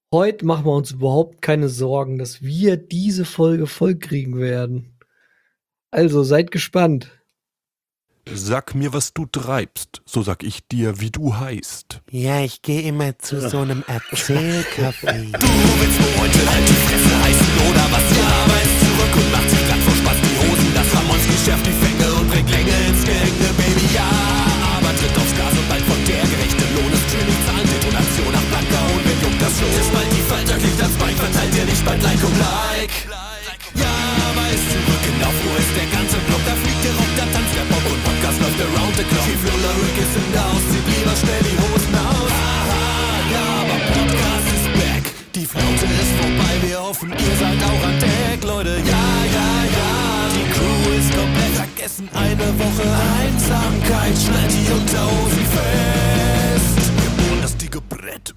Heute machen wir uns überhaupt keine Sorgen, dass wir diese Folge vollkriegen werden. Also seid gespannt. Sag mir, was du treibst, so sag ich dir, wie du heißt. Ja, ich gehe immer zu so einem Erzählcafé. Du willst nur heute halt die Fresse heißen oder was? Ja, aber ist zurück und macht sich grad vor Spaß die Hosen. Das Ramonski schärft die Fänge und bringt Länge ins Gehänge, Baby, ja. Aber tritt aufs Gas und bald folgt der gerechte Lohn. Ist Streaming-Zahlen, Detonation nach Blanker und wen juckt das schon? Ist bald die Falter, kriegt das Bein, verteilt dir nicht bald Like um Like. Ja, aber ist zurück in Aufruhr, ist der ganze Block, da fliegt der Rock, da tanzt der Bock und Podcast läuft around the clock. Chief Rick ist in der Haus, zieht lieber schnell die Hosen aus. Aha, ja, aber Podcast ist back, die Flaute ist vorbei, wir hoffen, ihr seid auch an Deck, Leute, ja, ja, ja. Die Crew ist komplett vergessen, eine Woche Einsamkeit, schnallt die Unterhosen fest. Wir bohren das dicke Brett.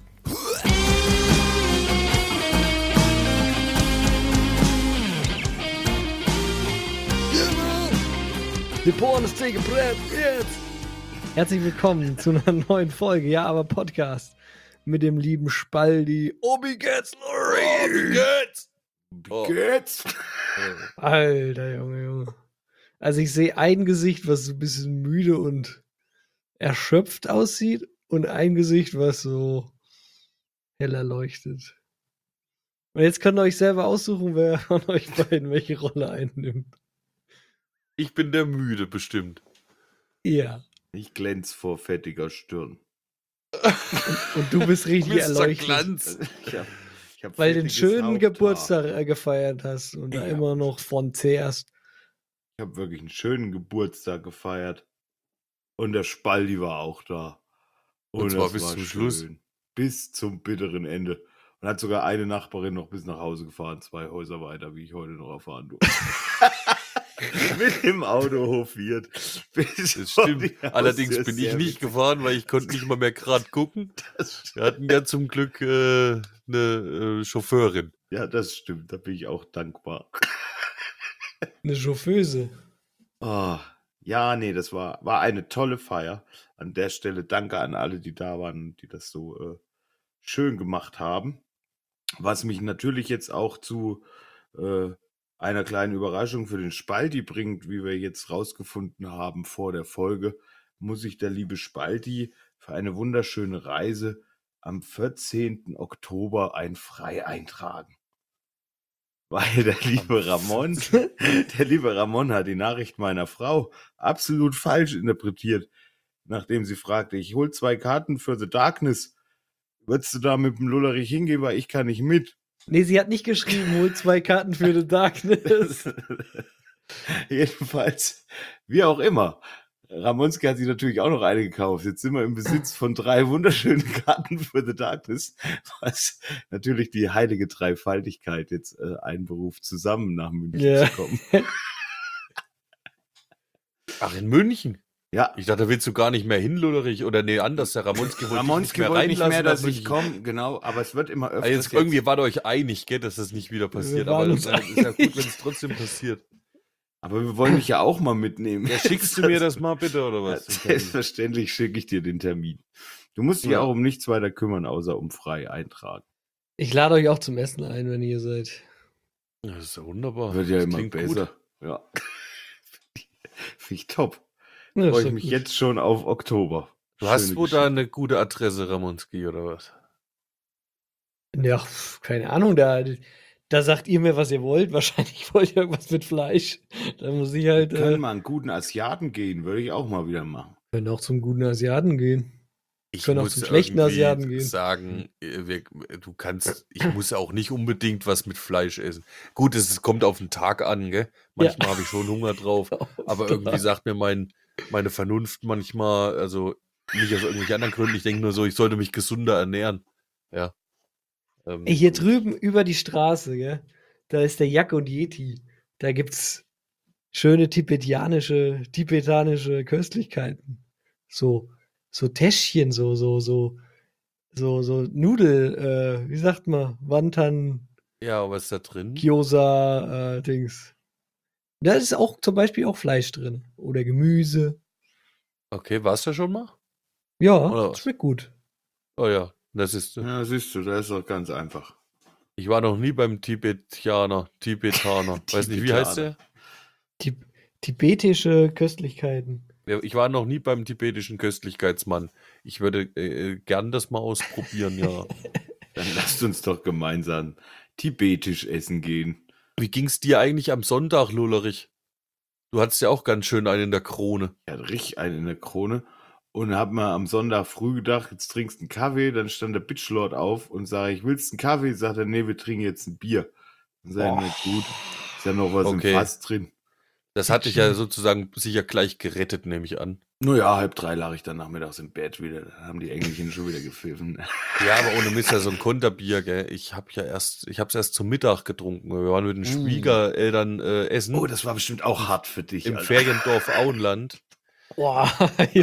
Wir bohren das dicke Brett jetzt. Herzlich willkommen zu einer neuen Folge, ja, aber Podcast mit dem lieben Spaldi. Obi geht's, Lori. Geht's? Alter Junge. Also ich sehe ein Gesicht, was so ein bisschen müde und erschöpft aussieht und ein Gesicht, was so heller leuchtet. Und jetzt könnt ihr euch selber aussuchen, wer von euch beiden welche Rolle einnimmt. Ich bin der Müde bestimmt. Ja. Ich glänz vor fettiger Stirn. Und du bist richtig Mr. erleuchtet. Glanz. Ich hab Weil du den fettiges schönen Haupthaar. Geburtstag gefeiert hast und da Ja. immer noch von zehrst. Ich habe wirklich einen schönen Geburtstag gefeiert. Und der Spaldi war auch da. Und zwar das bis war zum Schluss. Bis zum bitteren Ende. Und hat sogar eine Nachbarin noch bis nach Hause gefahren, 2 Häuser weiter, wie ich heute noch erfahren durfte. Mit dem Auto hofiert. Das stimmt. Allerdings bin ich nicht gefahren, weil ich konnte nicht mal mehr gerade gucken. Wir hatten ja zum Glück eine Chauffeurin. Ja, das stimmt. Da bin ich auch dankbar. Eine Chauffeuse. Oh, ja, nee, das war eine tolle Feier. An der Stelle danke an alle, die da waren, die das so schön gemacht haben. Was mich natürlich jetzt auch zu einer kleinen Überraschung für den Spalti bringt, wie wir jetzt rausgefunden haben vor der Folge, muss sich der liebe Spalti für eine wunderschöne Reise am 14. Oktober ein Frei eintragen. Weil der liebe Ramon hat die Nachricht meiner Frau absolut falsch interpretiert, nachdem sie fragte, ich hol 2 Karten für The Darkness. Würdest du da mit dem Lullerich hingehen, weil ich kann nicht mit? Nee, sie hat nicht geschrieben, hol 2 Karten für The Darkness. Jedenfalls, wie auch immer. Ramonski hat sich natürlich auch noch eine gekauft. Jetzt sind wir im Besitz von 3 wunderschönen Karten für The Darkness, was natürlich die heilige Dreifaltigkeit jetzt einberuft, zusammen nach München Ja. zu kommen. Ach, in München? Ja, Ich dachte, da willst du gar nicht mehr hin, Lullerich. Oder nee, anders. Der Ramonski wollte Ramonski dich wollte nicht mehr, reinlassen dass nach ich München. komme, genau, aber es wird immer öfter. Also jetzt irgendwie wart ihr euch einig, gell, dass das nicht wieder passiert. waren Aber uns das ist ja gut, wenn es trotzdem passiert. Aber wir wollen dich ja auch mal mitnehmen. Ja, schickst du mir das mal bitte, oder Ja, was? selbstverständlich schicke ich dir den Termin. Du musst dich Ja. auch um nichts weiter kümmern, außer um frei eintragen. Ich lade euch auch zum Essen ein, wenn ihr seid. Das ist ja wunderbar. Wird ja Das immer klingt besser. gut. Ja. Finde ich top. Ja, ist Freue ich doch mich gut. jetzt schon auf Oktober. Du hast Schöne wohl da Geschichte. eine gute Adresse, Ramonski, oder was? Ja, keine Ahnung, da sagt ihr mir, was ihr wollt. Wahrscheinlich wollt ihr irgendwas mit Fleisch. Da muss ich halt. Wir können mal einen guten Asiaten gehen, würde ich auch mal wieder machen. Können auch zum guten Asiaten gehen. Ich Können auch muss zum schlechten irgendwie Asiaten gehen. sagen, ich muss auch nicht unbedingt was mit Fleisch essen. Gut, es kommt auf den Tag an, gell? Manchmal habe ich schon Hunger drauf, aber irgendwie sagt mir meine Vernunft manchmal, also nicht aus irgendwelchen anderen Gründen, ich denke nur so, ich sollte mich gesunder ernähren. Ja. Hier gut. drüben über die Straße, gell? Da ist der Yak und Yeti. Da gibt's schöne tibetanische Köstlichkeiten. So Täschchen, so Nudel, wie sagt man? Wonton, Ja, was ist da drin? Gyoza, Dings. Da ist auch zum Beispiel auch Fleisch drin. Oder Gemüse. Okay, warst du schon mal? Ja, Oder was? schmeckt gut. Oh ja, Das ist, Ja, siehst du, das ist doch ganz einfach. ich war noch nie beim Tibetaner. Weiß nicht, wie heißt der? Die tibetische Köstlichkeiten. Ja, ich war noch nie beim tibetischen Köstlichkeitsmann. Ich würde gern das mal ausprobieren, ja. Dann lasst uns doch gemeinsam tibetisch essen gehen. Wie ging's dir eigentlich am Sonntag, Lullerich? Du hattest ja auch ganz schön einen in der Krone. Ich hatte richtig einen in der Krone und hab mir am Sonntag früh gedacht, jetzt trinkst du einen Kaffee. Dann stand der Bitchlord auf und sage ich, willst du einen Kaffee? Sagt er, nee, wir trinken jetzt ein Bier. Dann sag ich, na gut, ist ja noch was Okay. im Fass drin. Das hatte ich ja sozusagen sicher gleich gerettet, nehme ich an. Naja, 2:30 lag ich dann nachmittags im Bett wieder. Da haben die Engelchen schon wieder gepfiffen. Ja, aber ohne Mist, ja so ein Konterbier, gell. Ich hab's erst zum Mittag getrunken. Wir waren mit den Schwiegereltern essen Oh, das war bestimmt auch hart für dich. im Alter. Feriendorf Auenland. Boah,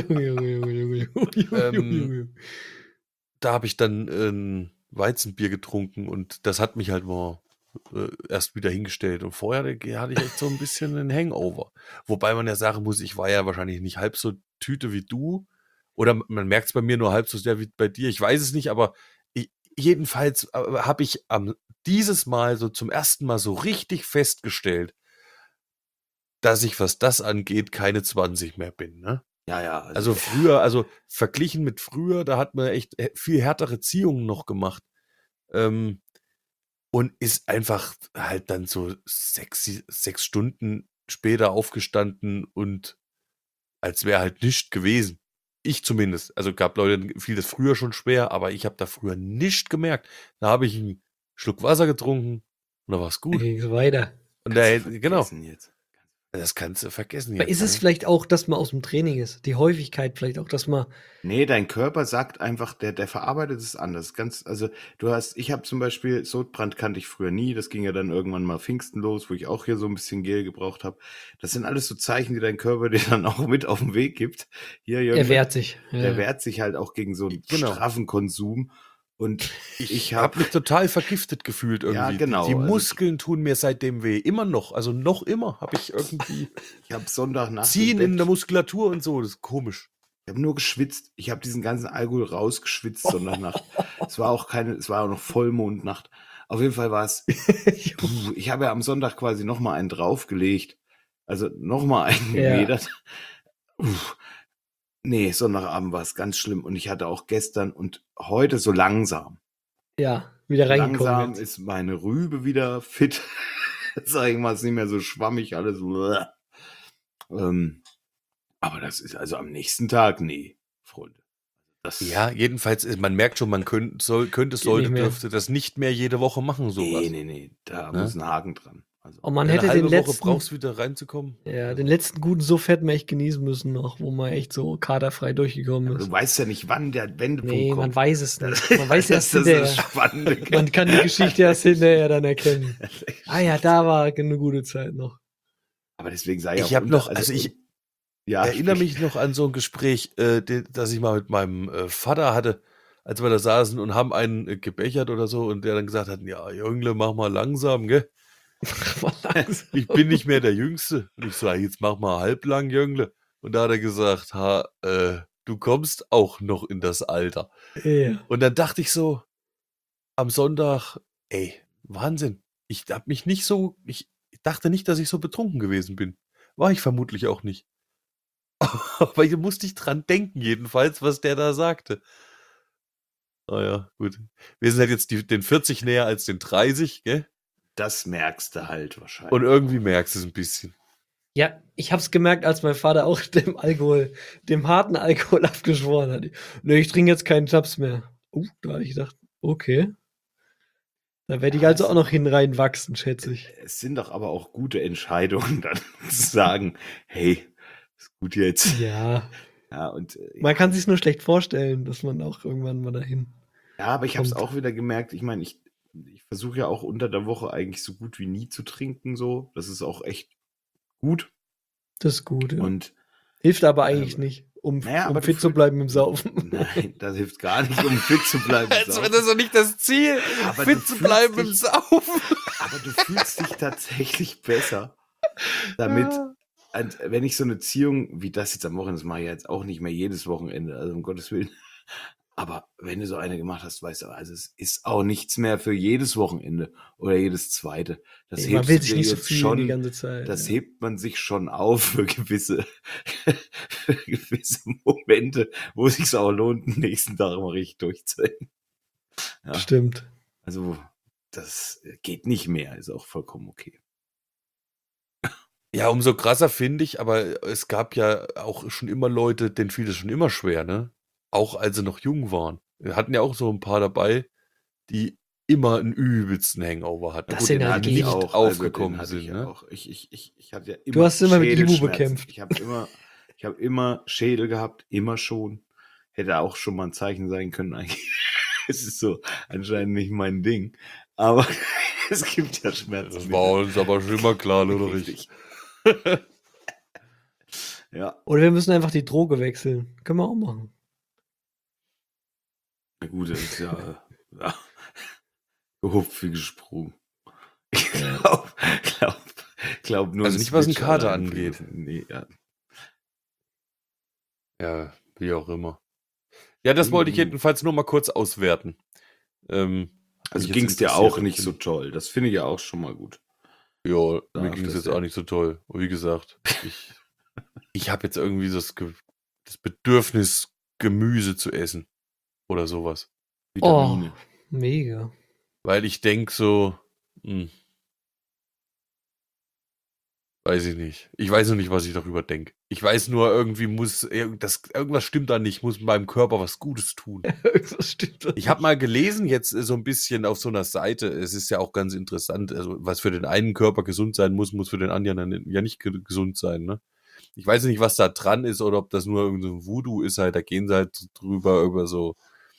Junge. Da habe ich dann ein Weizenbier getrunken und das hat mich halt mal erst wieder hingestellt. Und vorher hatte ich echt so ein bisschen einen Hangover. Wobei man ja sagen muss, ich war ja wahrscheinlich nicht halb so Tüte wie du. Oder man merkt es bei mir nur halb so sehr wie bei dir. Ich weiß es nicht, aber jedenfalls habe ich dieses Mal so zum ersten Mal so richtig festgestellt, dass ich, was das angeht, keine 20 mehr bin. Ne? Ja. Also früher, also verglichen mit früher, da hat man echt viel härtere Ziehungen noch gemacht. Und ist einfach halt dann so 6 Stunden später aufgestanden und als wäre halt nichts gewesen. Ich zumindest. Also gab Leute, fiel das früher schon schwer, aber ich habe da früher nichts gemerkt. Da habe ich einen Schluck Wasser getrunken und da war es Dann gut. ging es weiter. Und genau, das kannst du vergessen Aber ist jetzt. es vielleicht auch, dass man aus dem Training ist? Die Häufigkeit vielleicht auch, dass man. Nee, dein Körper sagt einfach, der verarbeitet es anders. Ich habe zum Beispiel, Sodbrand kannte ich früher nie, das ging ja dann irgendwann mal Pfingsten los, wo ich auch hier so ein bisschen Gel gebraucht habe. Das sind alles so Zeichen, die dein Körper dir dann auch mit auf den Weg gibt. Hier, Jürgen, Er wehrt sich. der wehrt sich halt auch gegen so einen Genau. straffen Konsum. Und Ich habe mich total vergiftet gefühlt irgendwie. Ja, genau. Die Also- Muskeln tun mir seitdem weh. Immer noch. Also noch immer habe ich irgendwie ich habe Sonntagnacht Ziehen im in der Bett, Muskulatur und so. Das ist komisch. ich habe nur geschwitzt. Ich habe diesen ganzen Alkohol rausgeschwitzt Sonntagnacht. Es war auch noch Vollmondnacht. Auf jeden Fall war es. Ich habe ja am Sonntag quasi nochmal einen draufgelegt. Also nochmal einen Ja. gemedert. Nee, Sonntagabend war es ganz schlimm. Und ich hatte auch gestern und heute so langsam. Ja, wieder reingekommen. Langsam jetzt. ist meine Rübe wieder fit. Sag ich mal, ist nicht mehr so schwammig, alles. Aber das ist also am nächsten Tag, nee, Freunde. Das, Ja, jedenfalls, man merkt schon, man dürfte das nicht mehr jede Woche machen, sowas. Nee, da Ne? muss ein Haken dran. Also, Und man Eine hätte den halbe Woche letzten, brauchst du wieder reinzukommen. den letzten guten Suff hätten wir echt genießen müssen noch, wo man echt so katerfrei durchgekommen du ist. weißt ja nicht, wann der Wendepunkt Nee, man kommt. weiß es nicht. Man weiß erst das ist hinterher. das Spannende. Man kann die Geschichte erst hinterher dann erkennen. Ah ja, da war eine gute Zeit noch. Aber deswegen sei ja Ich habe noch, also ich ja, erinnere sprich. mich noch an so ein Gespräch, das ich mal mit meinem Vater hatte, als wir da saßen und haben einen gebechert oder so und der dann gesagt hat, ja, Jüngle, mach mal langsam, gell? Ich bin nicht mehr der Jüngste. Und ich so, jetzt mach mal halblang, Jüngle. Und da hat er gesagt, du kommst auch noch in das Alter. Ja. Und dann dachte ich so, am Sonntag, ey, Wahnsinn. Ich dachte nicht, dass ich so betrunken gewesen bin. War ich vermutlich auch nicht. Aber ich musste ich dran denken, jedenfalls, was der da sagte. Naja, gut. Wir sind halt jetzt den 40 näher als den 30, gell? Das merkst du halt wahrscheinlich. Und irgendwie merkst du es ein bisschen. Ja, ich hab's gemerkt, als mein Vater auch dem harten Alkohol abgeschworen hat. Nee, ich trinke jetzt keinen Schnaps mehr. Da habe ich gedacht, okay. Da werde ich also auch noch reinwachsen, schätze ich. Es sind doch aber auch gute Entscheidungen, dann zu sagen, hey, ist gut jetzt. Ja, Ja, und man kann sich's nur schlecht vorstellen, dass man auch irgendwann mal dahin. ja, aber ich habe es kommt. auch wieder gemerkt. Ich meine, ich versuche ja auch unter der Woche eigentlich so gut wie nie zu trinken. So, das ist auch echt gut. Das ist gut, ja. Und Hilft aber eigentlich nicht, um aber du fit zu fühl- bleiben im Saufen. nein, das hilft gar nicht, um fit zu bleiben. im Saufen. doch nicht das Ziel, Aber du fühlst dich- Saufen. Aber du fühlst dich tatsächlich besser damit. Und wenn ich so eine Ziehung wie das jetzt am Wochenende, das mache ich jetzt auch nicht mehr jedes Wochenende, also um Gottes Willen. Aber wenn du so eine gemacht hast, weißt du, also es ist auch nichts mehr für jedes Wochenende oder jedes zweite. Das Man hebst will du sich dir nicht so jetzt viel die schon, ganze Zeit. das Ja. hebt man sich schon auf für gewisse Momente, wo es sich auch lohnt, den nächsten Tag mal richtig durchzuhängen. Ja, Stimmt. also das geht nicht mehr, ist auch vollkommen okay. Ja, umso krasser finde ich, aber es gab ja auch schon immer Leute, denen fiel es schon immer schwer, ne? Auch als sie noch jung waren. Wir hatten ja auch so ein paar dabei, die immer einen übelsten Hangover hatten, Das sind Den halt hatte die ich die. nicht auch, aufgekommen den hatte sind, ich ne? auch. Ich hatte ja Du immer hast immer mit Ibu Schädelschmerzen. bekämpft. Ich habe immer Schädel gehabt, immer schon. Hätte auch schon mal ein Zeichen sein können eigentlich. Es ist so anscheinend nicht mein Ding. Aber es gibt ja Das Schmerzmittel. war uns aber schon immer klar, Lutherich. Richtig. Ja, Oder wir müssen einfach die Droge wechseln. Können wir auch machen. na gut, das ist ja gehupft wie gesprungen. Ich glaub nur Also ein nicht, was einen Switch Kater allein angeht. vergessen. Nee, ja. Ja, wie auch immer. Ja, das wollte ich jedenfalls nur mal kurz auswerten. Also mich ging jetzt es dir interessiert auch hat, nicht so finde toll. Das finde ich ja auch schon mal gut. ich. Ja, Da mir auf ging es das jetzt auch nicht so toll. Und wie gesagt, ich habe jetzt irgendwie das Bedürfnis, Gemüse zu essen. Oder sowas. Vitamine. Oh, mega. Weil ich denke so, weiß ich nicht. Ich weiß noch nicht, was ich darüber denke. Ich weiß nur, irgendwie irgendwas stimmt da nicht, muss meinem Körper was Gutes tun. Irgendwas stimmt da Ich habe nicht. mal gelesen, jetzt so ein bisschen auf so einer Seite, es ist ja auch ganz interessant, also was für den einen Körper gesund sein muss, muss für den anderen dann ja nicht gesund sein, ne? Ich weiß nicht, was da dran ist oder ob das nur irgendein so Voodoo ist halt, da gehen sie halt drüber über so,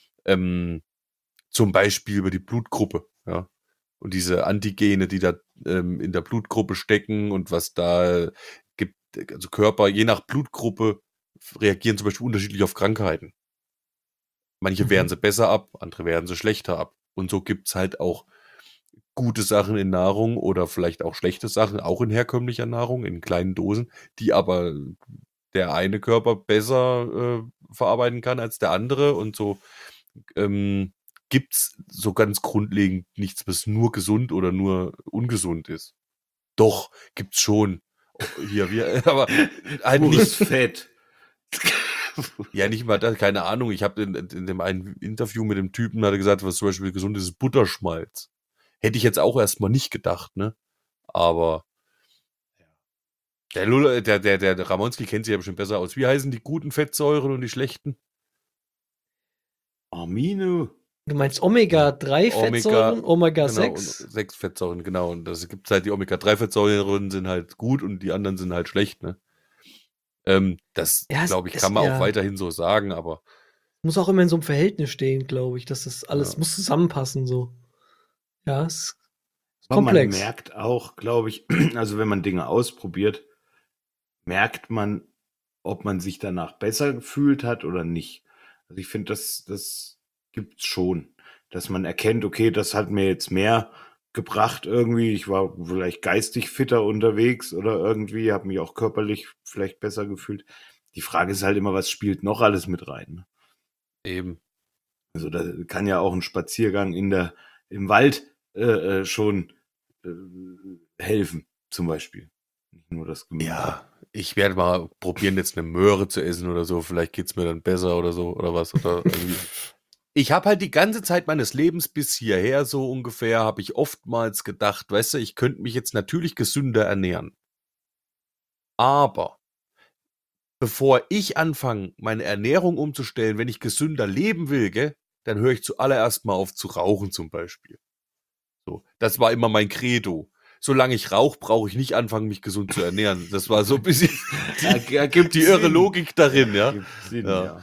zum Beispiel über die Blutgruppe, ja. Und diese Antigene, die da in der Blutgruppe stecken und was da gibt, also Körper, je nach Blutgruppe reagieren zum Beispiel unterschiedlich auf Krankheiten. Manche wehren sie besser ab, andere wehren sie schlechter ab. Und so gibt's halt auch gute Sachen in Nahrung oder vielleicht auch schlechte Sachen, auch in herkömmlicher Nahrung, in kleinen Dosen, die aber der eine Körper besser verarbeiten kann als der andere. Und so gibt's so ganz grundlegend nichts, was nur gesund oder nur ungesund ist. Doch, gibt's schon. Aber halt Pures nicht. Fett. Ja, nicht mal das, keine Ahnung. Ich habe in dem einen Interview mit dem Typen, hat er gesagt, was zum Beispiel gesund ist, ist Butterschmalz. Hätte ich jetzt auch erstmal nicht gedacht, ne? Aber der Ramonski kennt sich ja bestimmt besser aus. Wie heißen die guten Fettsäuren und die schlechten? Du Amino. meinst Omega-3-Fettsäuren, Genau, und Omega-6? 6 Fettsäuren, genau. Und das gibt halt, die Omega-3-Fettsäuren sind halt gut und die anderen sind halt schlecht, ne? Das, Ja, glaube ich, kann man ja. auch weiterhin so sagen, aber Muss auch immer in so einem Verhältnis stehen, glaube ich, dass das alles Ja. muss zusammenpassen so. Ja, es ist Aber man komplex. merkt auch, glaube ich, also wenn man Dinge ausprobiert, merkt man, ob man sich danach besser gefühlt hat oder nicht. Also ich finde, das gibt's schon, dass man erkennt, okay, das hat mir jetzt mehr gebracht irgendwie. Ich war vielleicht geistig fitter unterwegs oder irgendwie, habe mich auch körperlich vielleicht besser gefühlt. Die Frage ist halt immer, was spielt noch alles mit rein? Ne? eben. Also da kann ja auch ein Spaziergang im Wald schon helfen, zum Beispiel. Nicht nur das Gemüse. Ja, ich werde mal probieren, jetzt eine Möhre zu essen oder so. Vielleicht geht's mir dann besser oder so oder was. Oder irgendwie. Ich habe halt die ganze Zeit meines Lebens bis hierher so ungefähr, habe ich oftmals gedacht, weißt du, ich könnte mich jetzt natürlich gesünder ernähren. Aber bevor ich anfange, meine Ernährung umzustellen, wenn ich gesünder leben will, gell, dann höre ich zuallererst mal auf zu rauchen zum Beispiel. So, das war immer mein Credo. Solange ich rauche, brauche ich nicht anfangen, mich gesund zu ernähren. Das war so ein bisschen Ergibt die irre Sinn. Logik darin, ja. Ergibt Sinn, Ja. ja.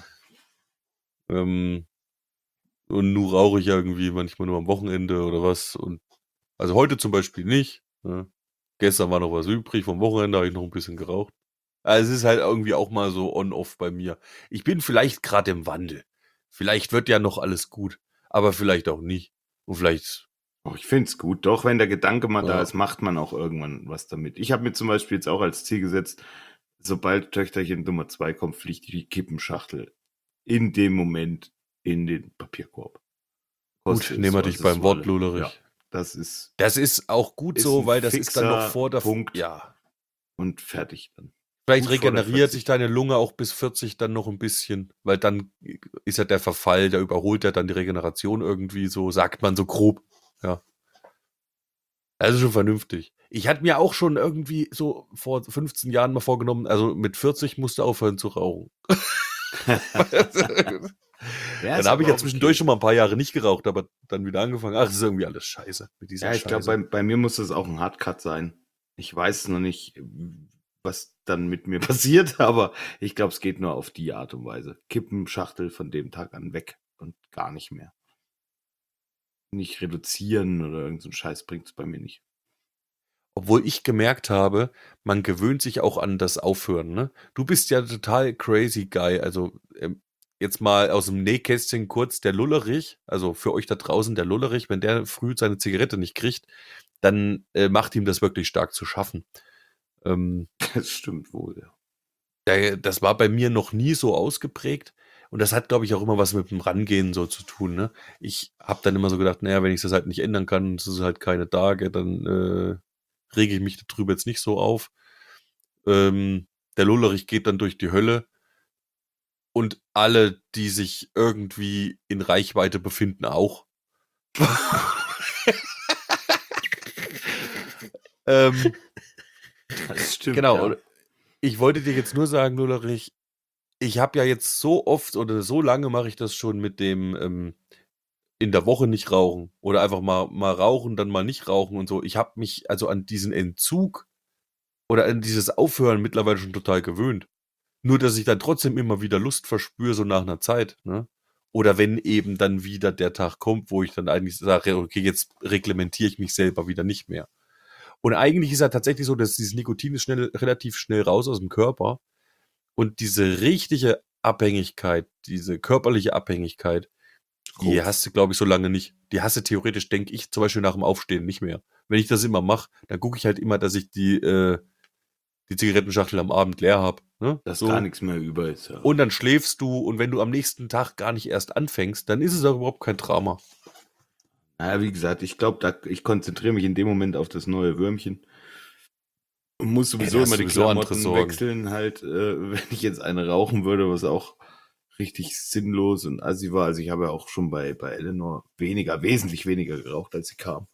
Und nun rauche ich irgendwie manchmal nur am Wochenende oder was. Und also heute zum Beispiel nicht. Ne? Gestern war noch was übrig, vom Wochenende habe ich noch ein bisschen geraucht. Also es ist halt irgendwie auch mal so on-off bei mir. Ich bin vielleicht gerade im Wandel. Vielleicht wird ja noch alles gut, aber vielleicht auch nicht. Und vielleicht, Oh, ich finde es gut. Doch, wenn der Gedanke mal da Ja. ist, macht man auch irgendwann was damit. Ich habe mir zum Beispiel jetzt auch als Ziel gesetzt, sobald Töchterchen Nummer 2 kommt, fliegt die Kippenschachtel in dem Moment in den Papierkorb. Gut, Koste es, nehmen wir was dich es beim Wort, wolle. Lullerich. Ja, das ist Das ist auch gut Ist so, ein weil das ist dann noch fixer vor der Punkt. Ja. und fertig dann. Vielleicht Gut vor der regeneriert 40. sich deine Lunge auch bis 40 dann noch ein bisschen, weil dann ist ja der Verfall, der überholt ja dann die Regeneration irgendwie so, sagt man so grob. Ja. Also schon vernünftig. Ich hatte mir auch schon irgendwie so vor 15 Jahren mal vorgenommen, also mit 40 musst du aufhören zu rauchen. Ja, Dann ist habe ich aber ja auch zwischendurch okay. schon mal ein paar Jahre nicht geraucht, aber dann wieder angefangen. Ach, das ist irgendwie alles scheiße mit dieser Ja, ich Scheiße. glaube, bei mir muss das auch ein Hardcut sein. Ich weiß noch nicht, was dann mit mir passiert, aber ich glaube, es geht nur auf die Art und Weise. Kippenschachtel von dem Tag an weg und gar nicht mehr. Nicht reduzieren oder irgend so ein Scheiß bringt es bei mir nicht. Obwohl ich gemerkt habe, man gewöhnt sich auch an das Aufhören. Ne? Du bist ja total crazy Guy. Also jetzt mal aus dem Nähkästchen kurz, der Lullerich, also für euch da draußen, der Lullerich, wenn der früh seine Zigarette nicht kriegt, dann macht ihm das wirklich stark zu schaffen. Das stimmt wohl, ja. Das war bei mir noch nie so ausgeprägt. Und das hat, glaube ich, auch immer was mit dem Rangehen so zu tun. Ne? Ich habe dann immer so gedacht, naja, wenn ich das halt nicht ändern kann, es ist halt keine Tage, dann rege ich mich darüber jetzt nicht so auf. Der Lullerich geht dann durch die Hölle. Und alle, die sich irgendwie in Reichweite befinden, auch. Das stimmt. Genau. Ja. Und ich wollte dir jetzt nur sagen, Lullerich, ich habe ja jetzt so oft oder so lange mache ich das schon mit dem in der Woche nicht rauchen oder einfach mal rauchen, dann mal nicht rauchen und so. Ich habe mich also an diesen Entzug oder an dieses Aufhören mittlerweile schon total gewöhnt. Nur, dass ich dann trotzdem immer wieder Lust verspüre, so nach einer Zeit. Ne? Oder wenn eben dann wieder der Tag kommt, wo ich dann eigentlich sage, okay, jetzt reglementiere ich mich selber wieder nicht mehr. Und eigentlich ist ja tatsächlich so, dass dieses Nikotin ist relativ schnell raus aus dem Körper. Und diese richtige Abhängigkeit, diese körperliche Abhängigkeit, die hast du, glaube ich, so lange nicht. Die hast du theoretisch, denke ich, zum Beispiel nach dem Aufstehen nicht mehr. Wenn ich das immer mache, dann gucke ich halt immer, dass ich die Zigarettenschachtel am Abend leer habe. Ne? Dass So. gar nichts mehr über ist. Ja. Und dann schläfst du und wenn du am nächsten Tag gar nicht erst anfängst, dann ist es auch überhaupt kein Drama. Naja, wie gesagt, ich glaube, ich konzentriere mich in dem Moment auf das neue Würmchen. Und muss sowieso da hast immer die sowieso andere Klamotten Sorgen. wechseln, halt, wenn ich jetzt eine rauchen würde, was auch richtig sinnlos und assi war. Also ich habe ja auch schon bei Eleanor wesentlich weniger geraucht, als sie kam.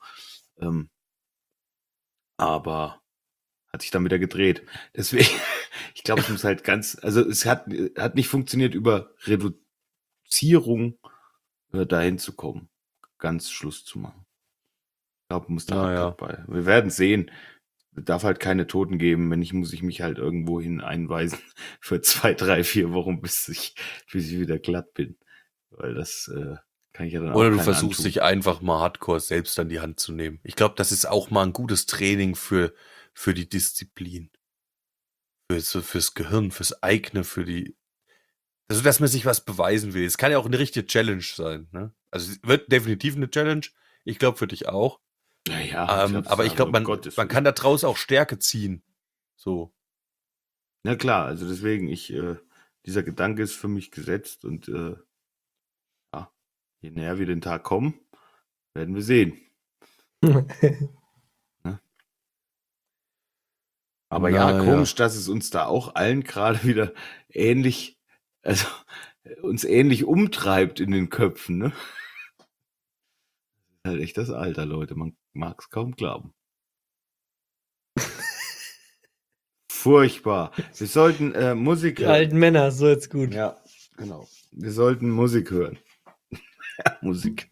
Aber hat sich dann wieder gedreht. Deswegen, ich glaube, es muss halt also es hat nicht funktioniert, über Reduzierung dahin zu kommen. Ganz Schluss zu machen. Ich glaube, muss da Hardcut bei. Wir werden sehen. Es darf halt keine Toten geben. Wenn nicht, muss ich mich halt irgendwo hin einweisen für 2, 3, 4 Wochen, bis ich wieder glatt bin. Weil das kann ich ja dann auch Oder du keinen versuchst antun. dich einfach mal hardcore selbst an die Hand zu nehmen. Ich glaube, das ist auch mal ein gutes Training für die Disziplin. Fürs Gehirn, fürs eigene, also, dass man sich was beweisen will. Es kann ja auch eine richtige Challenge sein. Ne? Also, es wird definitiv eine Challenge. Ich glaube, für dich auch. Naja, Aber ich glaube, man kann da draus auch Stärke ziehen. So. Na klar, also deswegen, dieser Gedanke ist für mich gesetzt und ja, je näher wir den Tag kommen, werden wir sehen. Aber ja, komisch, dass es uns da auch allen gerade wieder ähnlich, also uns ähnlich umtreibt in den Köpfen, ne? Das ist halt echt das Alter, Leute, man mag es kaum glauben. Furchtbar. Wir sollten Musik Die alten Männer, so jetzt gut. Ja, genau. Wir sollten Musik hören. Musik.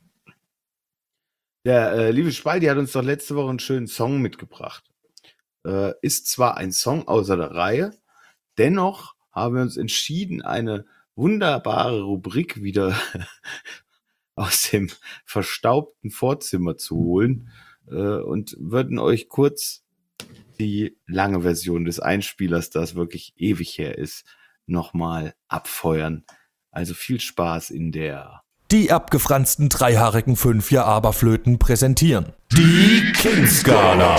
Der liebe Spaldi hat uns doch letzte Woche einen schönen Song mitgebracht. Ist zwar ein Song außer der Reihe, dennoch haben wir uns entschieden, eine wunderbare Rubrik wieder aus dem verstaubten Vorzimmer zu holen und würden euch kurz die lange Version des Einspielers, das wirklich ewig her ist, nochmal abfeuern. Also viel Spaß in der... Die abgefransten dreihaarigen 5-Jahr-Aberflöten präsentieren die King-Skala.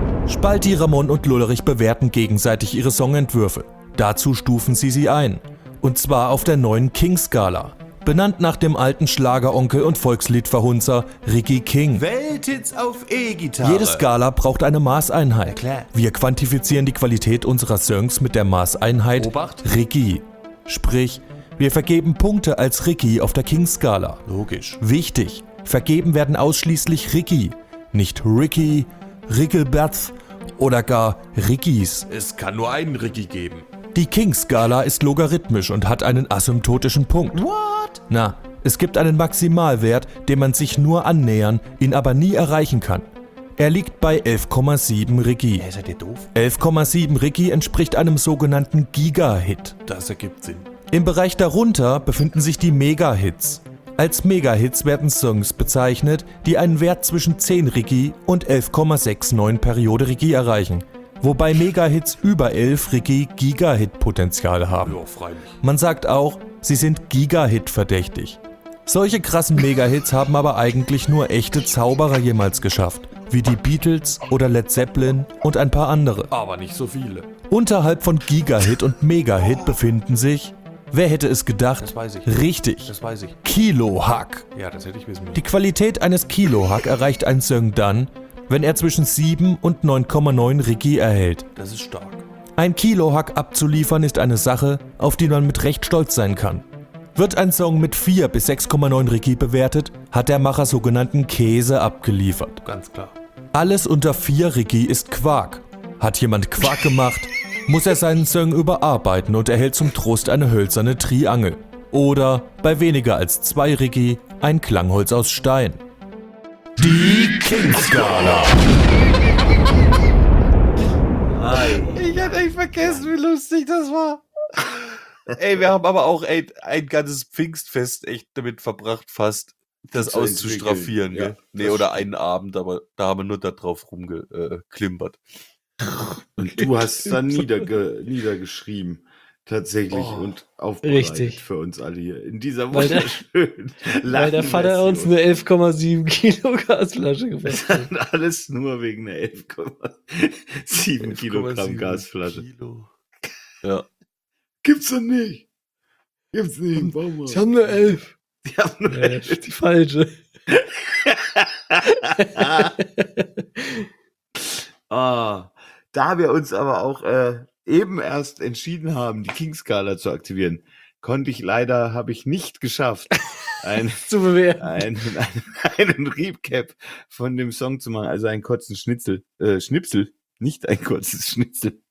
Spalti, Ramon und Lullerich bewerten gegenseitig ihre Songentwürfe. Dazu stufen sie ein. Und zwar auf der neuen King-Skala. Benannt nach dem alten Schlageronkel und Volksliedverhunzer Ricky King. Welthits auf E-Gitarre. Jede Skala braucht eine Maßeinheit. Klar. Wir quantifizieren die Qualität unserer Songs mit der Maßeinheit Obacht. Ricky. Sprich, wir vergeben Punkte als Ricky auf der King-Skala. Logisch. Wichtig, vergeben werden ausschließlich Ricky, nicht Ricky, Rickelbert oder gar Rickys. Es kann nur einen Ricky geben. Die King-Skala ist logarithmisch und hat einen asymptotischen Punkt. What? Na, es gibt einen Maximalwert, dem man sich nur annähern, ihn aber nie erreichen kann. Er liegt bei 11,7 Ricky. Seid ihr doof? 11,7 Ricky entspricht einem sogenannten Giga-Hit. Das ergibt Sinn. Im Bereich darunter befinden sich die Mega-Hits. Als Mega-Hits werden Songs bezeichnet, die einen Wert zwischen 10 Ricky und 11,69 Periode Ricky erreichen. Wobei Mega-Hits über 11 Ricky Giga-Hit-Potenzial haben. Ja, freilich. Man sagt auch, sie sind Giga-Hit-verdächtig. Solche krassen Mega-Hits haben aber eigentlich nur echte Zauberer jemals geschafft, wie die Beatles oder Led Zeppelin und ein paar andere. Aber nicht so viele. Unterhalb von Giga-Hit und Mega-Hit befinden sich, wer hätte es gedacht? Das weiß ich. Richtig, Das weiß ich. Kilo-Hack. Ja, das hätte ich wissen müssen. Die Qualität eines Kilo-Hack erreicht ein Song dann, wenn er zwischen 7 und 9,9 Ricky erhält. Das ist stark. Ein Kilo-Hack abzuliefern ist eine Sache, auf die man mit Recht stolz sein kann. Wird ein Song mit 4 bis 6,9 Ricky bewertet, hat der Macher sogenannten Käse abgeliefert. Ganz klar. Alles unter 4 Ricky ist Quark. Hat jemand Quark gemacht, muss er seinen Song überarbeiten und erhält zum Trost eine hölzerne Triangel. Oder, bei weniger als 2 Ricky, ein Klangholz aus Stein. Die King-Skala. Ich hatte echt vergessen, wie lustig das war. Ey, wir haben aber auch ein ganzes Pfingstfest echt damit verbracht, fast das Zu auszustraffieren. entwickeln. Gell? Ja, Nee, das oder stimmt. einen Abend, aber da haben wir nur da drauf rumgeklimpert. Und du hast es dann niedergeschrieben. Tatsächlich Oh, und aufbereitet richtig. für uns alle hier in dieser Weil der- wunderschönen Weil der Vater uns eine 11,7 Kilo Gasflasche gebracht hat. Alles nur wegen einer 11,7 Kilogramm 11,7 Gasflasche. Kilo. Ja. Gibt's doch nicht. Gibt's nicht. Bau mal. Ich habe nur 11. Die haben nur Ja, das ist die falsche. Da wir uns aber auch eben erst entschieden haben, die King-Skala zu aktivieren, habe ich nicht geschafft, Zu bewerten. einen Recap von dem Song zu machen, also einen kurzen Schnipsel, nicht ein kurzes Schnitzel.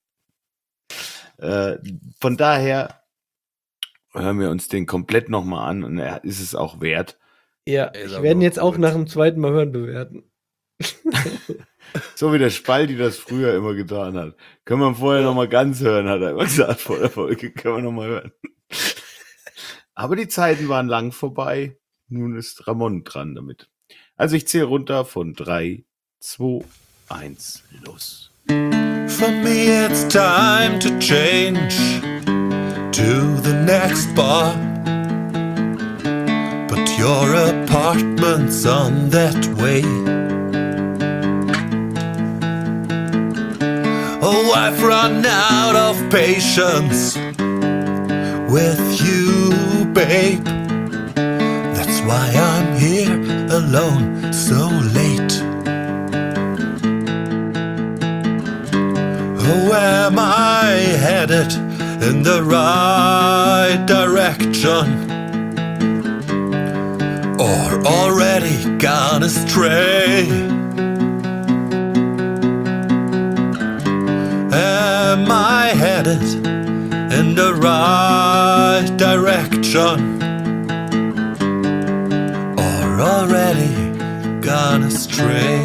Von daher hören wir uns den komplett nochmal an und er ist es auch wert. Ja, Ey, ich sag werde ihn mal jetzt auch kurz. nach dem zweiten Mal hören bewerten. So wie der Spaldi das früher immer getan hat. Können wir vorher nochmal ganz hören, hat er immer gesagt vor der Folge. Können wir nochmal hören. Aber die Zeiten waren lang vorbei. Nun ist Ramon dran damit. Also ich zähle runter von 3, 2, 1, los. For me it's time to change to the next bar. But your apartment's on that way. Oh, I've run out of patience with you, babe. That's why I'm here alone so late. Oh, am I headed in the right direction? Or already gone astray? Am I headed in the right direction? Or already gone astray?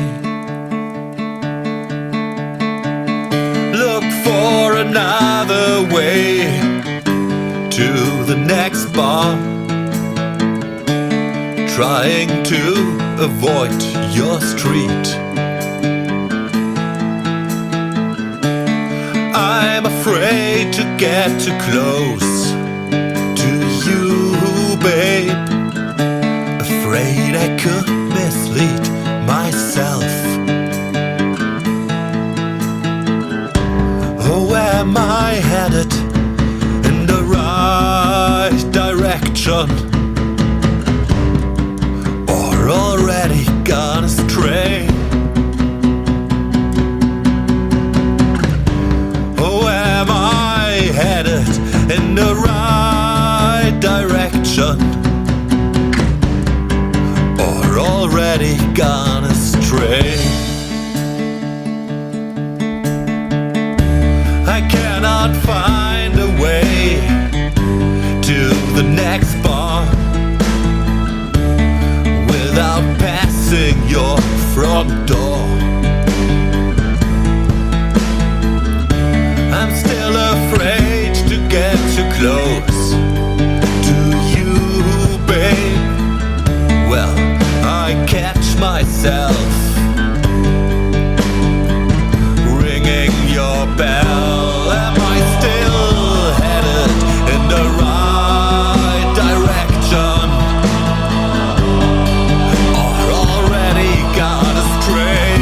Look for another way to the next bar. Trying to avoid your street. I'm afraid to get too close to you, babe. Afraid I could mislead myself. Oh, am I headed in the right already gone astray. I cannot find a way to the next bar without passing your front door. I'm still afraid to get too close to you, babe. Well, I catch myself ringing your bell. Am I still headed in the right direction, or already gone astray?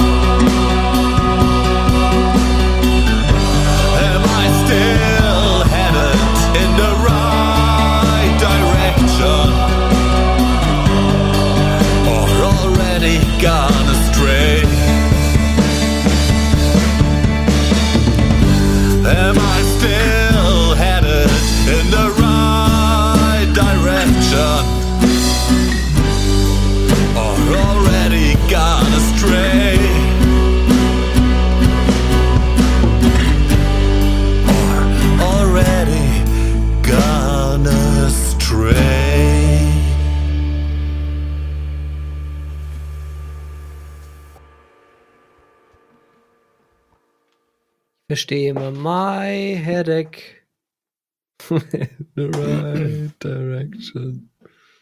Am I still headed in the right direction, or already gone astray? Am I still headed in the right direction, or already gone astray? Or already gone astray? Verstehe immer. My headache. The right direction.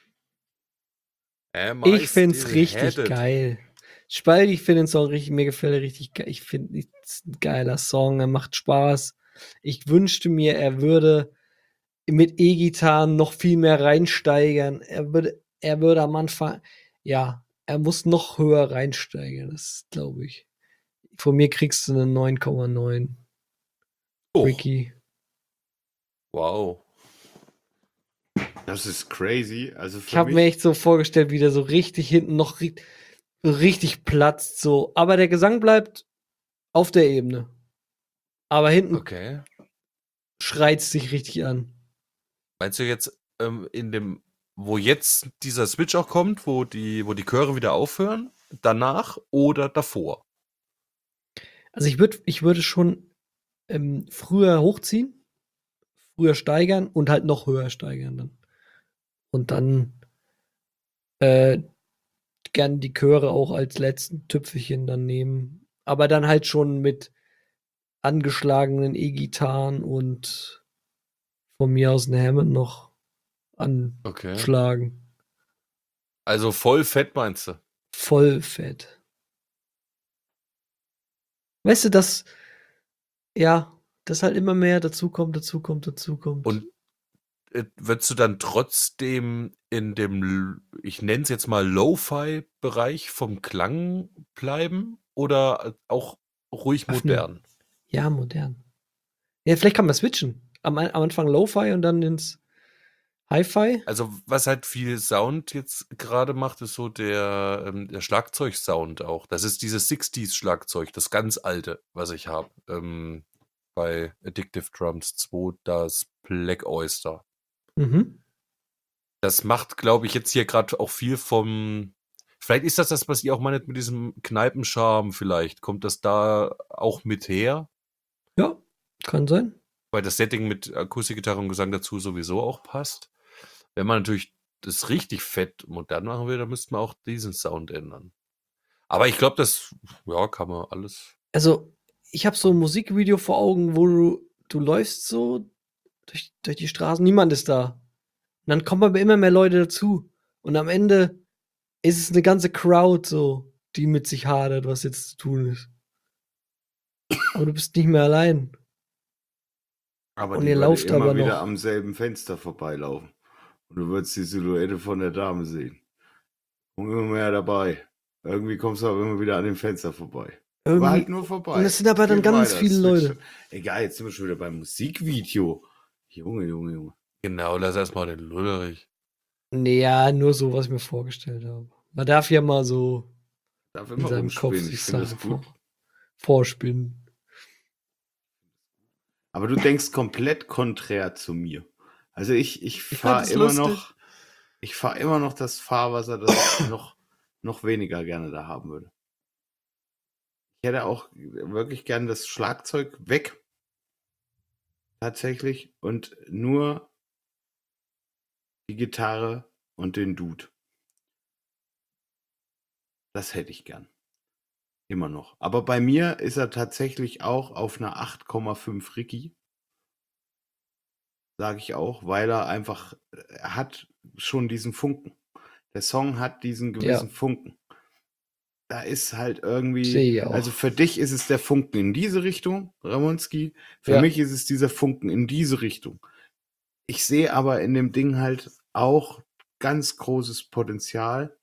Am I Ich find's still richtig headed? geil. Spalt, ich finde den Song richtig, mir gefällt er richtig geil. Ich finde, es ist ein geiler Song, er macht Spaß. Ich wünschte mir, er würde mit E-Gitarren noch viel mehr reinsteigern. Er würde am Anfang, ja, er muss noch höher reinsteigern. Das glaube ich. Von mir kriegst du eine 9,9. Oh, Ricky. wow. Das ist crazy. Also Ich für habe mir mich, echt so vorgestellt, wie der so richtig hinten noch richtig platzt. So. Aber der Gesang bleibt auf der Ebene. Aber hinten Okay. schreit es sich richtig an. Meinst du jetzt in dem, wo jetzt dieser Switch auch kommt, wo die Chöre wieder aufhören, danach oder davor? Also ich würde schon früher hochziehen, früher steigern und halt noch höher steigern dann. Und dann gern die Chöre auch als letzten Tüpfelchen dann nehmen. Aber dann halt schon mit angeschlagenen E-Gitarren und von mir aus eine Hammond noch Okay. anschlagen. Also voll fett meinst du? Voll fett. Weißt du, dass halt immer mehr dazukommt. Und würdest du dann trotzdem in dem, ich nenne es jetzt mal Lo-Fi-Bereich vom Klang bleiben oder auch ruhig Öffnen. modern? Ja, modern. Ja, vielleicht kann man switchen. Am Anfang Lo-Fi und dann ins Hi-Fi. Also was halt viel Sound jetzt gerade macht, ist so der Schlagzeugsound auch. Das ist dieses 60s-Schlagzeug, das ganz alte, was ich habe. Bei Addictive Drums 2, das Black Oyster. Mhm. Das macht, glaube ich, jetzt hier gerade auch viel vom. Vielleicht ist das, was ihr auch meint mit diesem Kneipenscharme vielleicht. Kommt das da auch mit her? Ja, kann sein. Weil das Setting mit Akustikgitarre und Gesang dazu sowieso auch passt. Wenn man natürlich das richtig fett modern machen will, dann müsste man auch diesen Sound ändern. Aber ich glaube, das kann man alles. Also, ich habe so ein Musikvideo vor Augen, wo du läufst so durch die Straßen, niemand ist da. Und dann kommen aber immer mehr Leute dazu. Und am Ende ist es eine ganze Crowd so, die mit sich hadert, was jetzt zu tun ist. Aber du bist nicht mehr allein. aber Und die ihr würde lauft immer aber wieder noch. am selben Fenster vorbeilaufen. Und du würdest die Silhouette von der Dame sehen. Und immer mehr dabei. Irgendwie kommst du aber immer wieder an dem Fenster vorbei. Aber halt nur vorbei. Und es sind aber dann Geht ganz weiter. viele Es wird Leute. schon- Egal, jetzt sind wir schon wieder beim Musikvideo. Junge. Genau, lass erstmal den Lullerich. Nee, ja, nur so, was ich mir vorgestellt habe. Man darf ja mal so Darf in immer seinem Kopf rumspinnen. Ich sich finde das Sachen gut. vorspinnen. Aber du denkst komplett konträr zu mir. Also ich fand fahre es immer lustig. noch, ich fahre immer noch das Fahrwasser, das noch noch weniger gerne da haben würde. Ich hätte auch wirklich gern das Schlagzeug weg. Tatsächlich. Und nur die Gitarre und den Dude. Das hätte ich gern. Immer noch. Aber bei mir ist er tatsächlich auch auf einer 8,5 Ricky. Sage ich auch, weil er einfach, er hat schon diesen Funken. Der Song hat diesen gewissen Funken. Da ist halt irgendwie, Sehe ich auch. also für dich ist es der Funken in diese Richtung, Ramonski. Für mich ist es dieser Funken in diese Richtung. Ich sehe aber in dem Ding halt auch ganz großes Potenzial.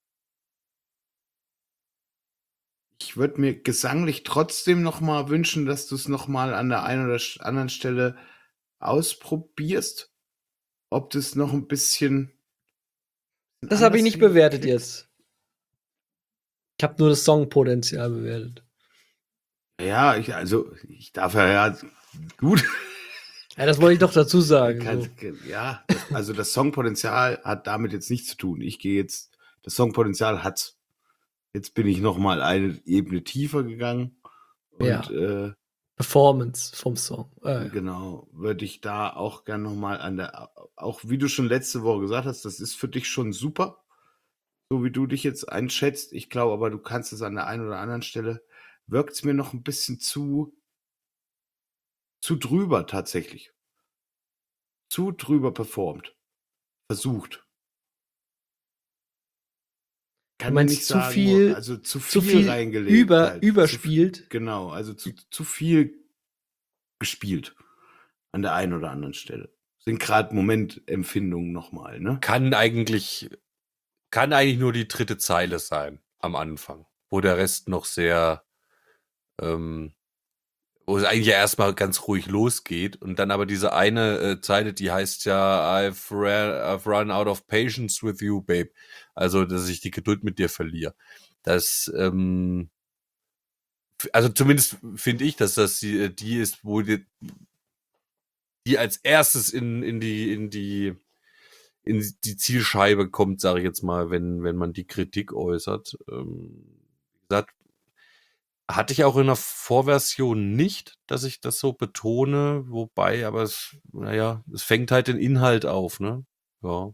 Ich würde mir gesanglich trotzdem noch mal wünschen, dass du es noch mal an der einen oder anderen Stelle ausprobierst, ob das noch ein bisschen Das habe ich anders nicht bewertet hinkriegst. jetzt. Ich habe nur das Songpotenzial bewertet. Ja, ich darf ja gut. Ja, das wollte ich doch dazu sagen. So. Ja, also das Songpotenzial hat damit jetzt nichts zu tun. Das Songpotenzial hat's. Jetzt bin ich noch mal eine Ebene tiefer gegangen und Performance vom Song. genau, würde ich da auch gern noch mal auch wie du schon letzte Woche gesagt hast, das ist für dich schon super, so wie du dich jetzt einschätzt. Ich glaube aber, du kannst es an der einen oder anderen Stelle, wirkt es mir noch ein bisschen zu drüber tatsächlich. Zu drüber performt. Versucht. Kann man nicht zu sagen, viel, also zu viel reingelegt. Überspielt. Genau, also zu viel gespielt. An der einen oder anderen Stelle. Sind gerade Momentempfindungen nochmal, ne? Kann eigentlich nur die dritte Zeile sein am Anfang, wo der Rest noch sehr, wo es eigentlich ja erstmal ganz ruhig losgeht und dann aber diese eine Zeile, die heißt ja I've run out of patience with you, babe. Also, dass ich die Geduld mit dir verliere. Das, also zumindest finde ich, dass das die ist, wo die als erstes in die Zielscheibe kommt, sage ich jetzt mal, wenn man die Kritik äußert. Wie gesagt, hatte ich auch in der Vorversion nicht, dass ich das so betone, wobei, aber es fängt halt den Inhalt auf, ne? Ja.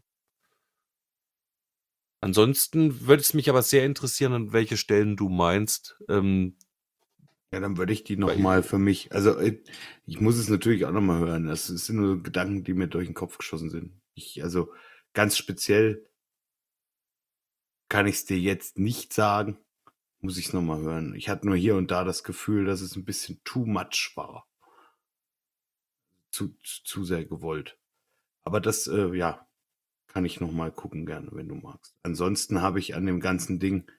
Ansonsten würde es mich aber sehr interessieren, an welche Stellen du meinst. Ja, dann würde ich die nochmal für mich, also ich muss es natürlich auch nochmal hören. Das sind nur Gedanken, die mir durch den Kopf geschossen sind. Also ganz speziell kann ich es dir jetzt nicht sagen, muss ich es nochmal hören. Ich hatte nur hier und da das Gefühl, dass es ein bisschen too much war. Zu sehr gewollt. Aber das, kann ich nochmal gucken gerne, wenn du magst. Ansonsten habe ich an dem ganzen Ding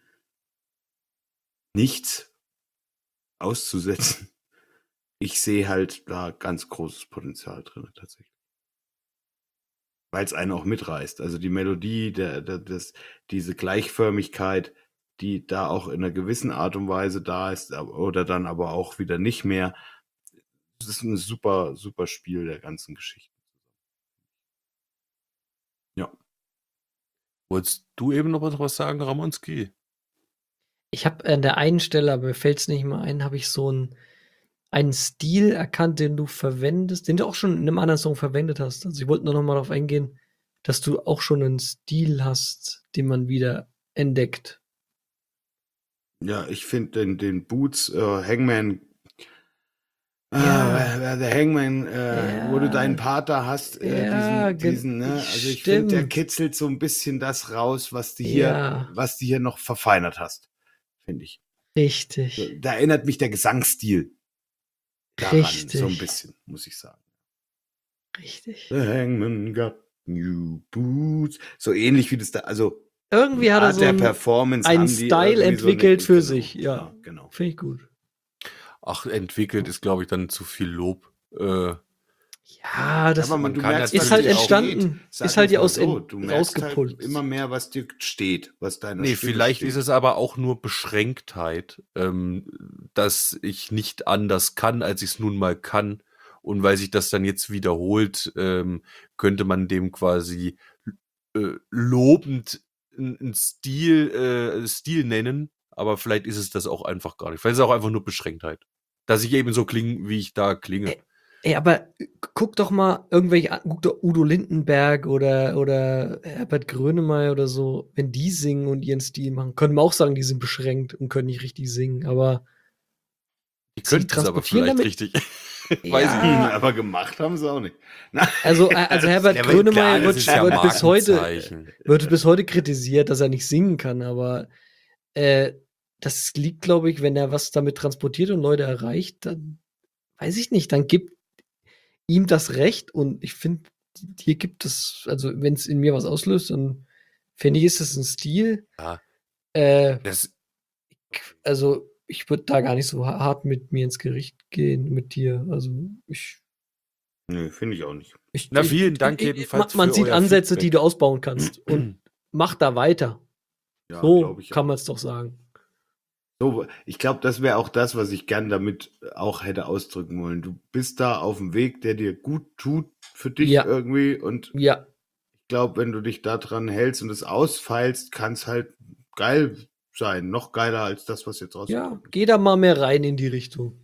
nichts auszusetzen. Ich sehe halt da ganz großes Potenzial drin, tatsächlich. Weil es einen auch mitreißt. Also die Melodie, diese Gleichförmigkeit, die da auch in einer gewissen Art und Weise da ist, oder dann aber auch wieder nicht mehr. Das ist ein super, super Spiel der ganzen Geschichte. Ja. Wolltest du eben noch was sagen, Ramonski? Ich habe an der einen Stelle, aber mir fällt es nicht mehr ein, habe ich so einen Stil erkannt, den du verwendest, den du auch schon in einem anderen Song verwendet hast. Also ich wollte nur noch mal darauf eingehen, dass du auch schon einen Stil hast, den man wieder entdeckt. Ja, ich finde den Boots, Hangman, der Hangman, wo du deinen Pater hast, diesen, ne? Also ich finde, der kitzelt so ein bisschen das raus, was du hier noch verfeinert hast, finde ich. Richtig. Da erinnert mich der Gesangsstil daran, so ein bisschen, muss ich sagen. Richtig. The Hangman got new boots. So ähnlich wie das da, also irgendwie hat er so einen Style entwickelt für sich. Ja, genau. Finde ich gut. Ach, entwickelt ist, glaube ich, dann zu viel Lob. Ja, das aber du merkst, ist halt entstanden. Ist halt ja rausgepult. Halt immer mehr, was dir steht, was deiner Stimme vielleicht steht. ist es aber auch nur Beschränktheit, dass ich nicht anders kann, als ich es nun mal kann. Und weil sich das dann jetzt wiederholt, könnte man dem quasi lobend einen Stil nennen, aber vielleicht ist es das auch einfach gar nicht. Vielleicht ist es auch einfach nur Beschränktheit. Dass ich eben so klinge, wie ich da klinge. Ey, aber guck doch mal irgendwelche guck doch Udo Lindenberg oder Herbert Grönemeyer oder so, wenn die singen und ihren Stil machen, können wir auch sagen, die sind beschränkt und können nicht richtig singen, aber Die sie könnten es aber transportieren vielleicht damit richtig. Weiß ich nicht. ja, Aber gemacht haben sie auch nicht. also Herbert Ja, aber Grönemeyer klar, das ist ja Markenzeichen. wird bis heute kritisiert, dass er nicht singen kann, aber das liegt, glaube ich, wenn er was damit transportiert und Leute erreicht, dann weiß ich nicht, dann gibt ihm das Recht und ich finde, hier gibt es, also wenn es in mir was auslöst, dann finde ich, ist es ein Stil. Ja, Äh, das, also ich würde da gar nicht so hart mit mir ins Gericht gehen, mit dir. Also Nö, finde ich auch nicht. Na, vielen Dank jedenfalls Man für sieht euer Ansätze, die Feedback. du ausbauen kannst und mach da weiter. Ja, So glaube ich kann auch. man es doch sagen. So, ich glaube, das wäre auch das, was ich gern damit auch hätte ausdrücken wollen. Du bist da auf dem Weg, der dir gut tut für dich Ja. irgendwie. Und Ja, ich glaube, wenn du dich da dran hältst und es ausfeilst, kann es halt geil sein. Noch geiler als das, was jetzt ja, rausgekommen ist. geh da mal mehr rein in die Richtung.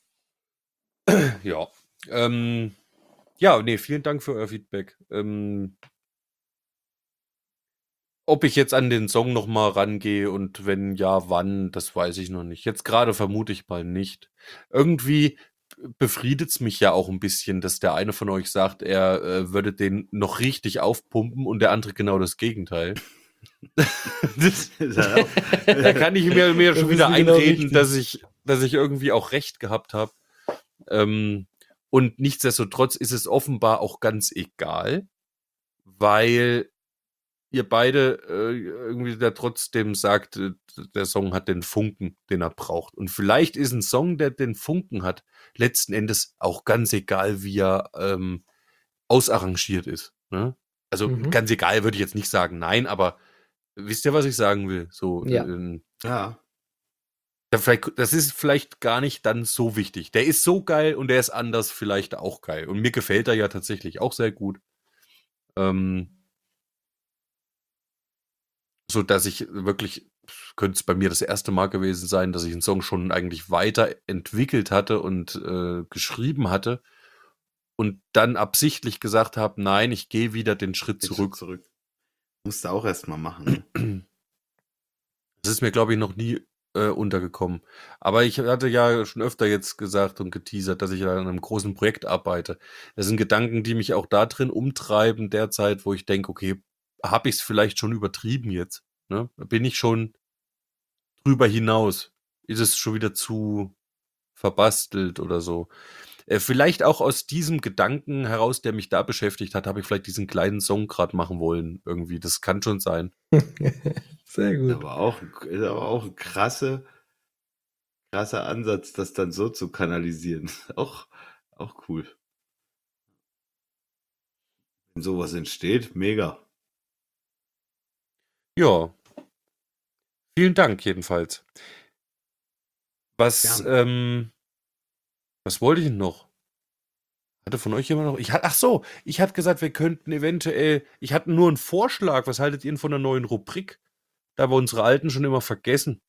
Ja. Ja, nee, vielen Dank für euer Feedback. Ob ich jetzt an den Song noch mal rangehe und wenn ja, wann, das weiß ich noch nicht. Jetzt gerade vermute ich mal nicht. Irgendwie befriedet es mich ja auch ein bisschen, dass der eine von euch sagt, er würde den noch richtig aufpumpen und der andere genau das Gegenteil. Das, Ist halt auch- da kann ich mir Das schon ist wieder genau einreden, richtig. dass ich irgendwie auch recht gehabt habe. Und nichtsdestotrotz ist es offenbar auch ganz egal, weil ihr beide irgendwie da trotzdem sagt, der Song hat den Funken, den er braucht. Und vielleicht ist ein Song, der den Funken hat, letzten Endes auch ganz egal, wie er ausarrangiert ist. Ne? Also ganz egal würde ich jetzt nicht sagen, nein, aber wisst ihr, was ich sagen will? So, Ja. ja. das ist vielleicht gar nicht dann so wichtig. Der ist so geil und der ist anders vielleicht auch geil. Und mir gefällt er ja tatsächlich auch sehr gut. So dass ich wirklich, könnte es bei mir das erste Mal gewesen sein, dass ich einen Song schon eigentlich weiterentwickelt hatte und geschrieben hatte und dann absichtlich gesagt habe, nein, ich gehe wieder den Schritt zurück. Musst du auch erstmal machen. Ne? Das ist mir, glaube ich, noch nie untergekommen. Aber ich hatte ja schon öfter jetzt gesagt und geteasert, dass ich an einem großen Projekt arbeite. Das sind Gedanken, die mich auch da drin umtreiben derzeit, wo ich denke, okay, habe ich es vielleicht schon übertrieben jetzt? Ne? Bin ich schon drüber hinaus? Ist es schon wieder zu verbastelt oder so? Vielleicht auch aus diesem Gedanken heraus, der mich da beschäftigt hat, habe ich vielleicht diesen kleinen Song gerade machen wollen. Irgendwie, das kann schon sein. Sehr Ist gut. aber auch ein krasser Ansatz, das dann so zu kanalisieren. Auch cool. Wenn sowas entsteht, mega. Ja. Vielen Dank jedenfalls. Was wollte ich denn noch? Hatte von euch jemand noch? Ich hatte gesagt, wir könnten eventuell, ich hatte nur einen Vorschlag. Was haltet ihr denn von einer neuen Rubrik? Da wir unsere alten schon immer vergessen.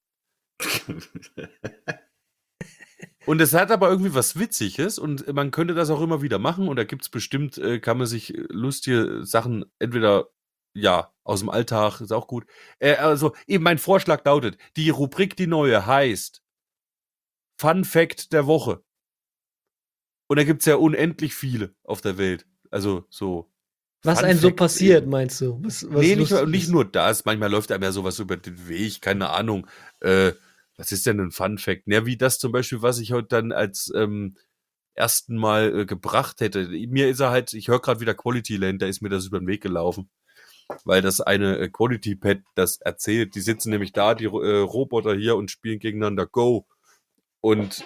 Und es hat aber irgendwie was Witziges und man könnte das auch immer wieder machen und da gibt es bestimmt, kann man sich lustige Sachen entweder, ja, aus dem Alltag, ist auch gut. Also, eben mein Vorschlag lautet, die Rubrik, die neue, heißt Fun Fact der Woche. Und da gibt es ja unendlich viele auf der Welt. Also so. Was Fun einem so Fact passiert, eben. meinst du? Was Nee, nicht lustig ist. nur das. Manchmal läuft einem ja sowas über den Weg, keine Ahnung. Was ist denn ein Fun Fact? Ja, wie das zum Beispiel, was ich heute dann als ersten Mal gebracht hätte. Mir ist er halt, ich höre gerade wieder Quality Land, da ist mir das über den Weg gelaufen. Weil das eine Quality Pad das erzählt. Die sitzen nämlich da, die Roboter hier und spielen gegeneinander Go. Und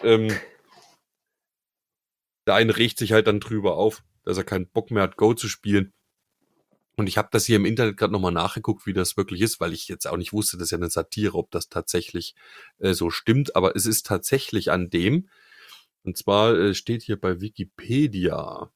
der eine regt sich halt dann drüber auf, dass er keinen Bock mehr hat, Go zu spielen. Und ich habe das hier im Internet gerade nochmal nachgeguckt, wie das wirklich ist, weil ich jetzt auch nicht wusste, das ist ja eine Satire, ob das tatsächlich so stimmt. Aber es ist tatsächlich an dem. Und zwar steht hier bei Wikipedia.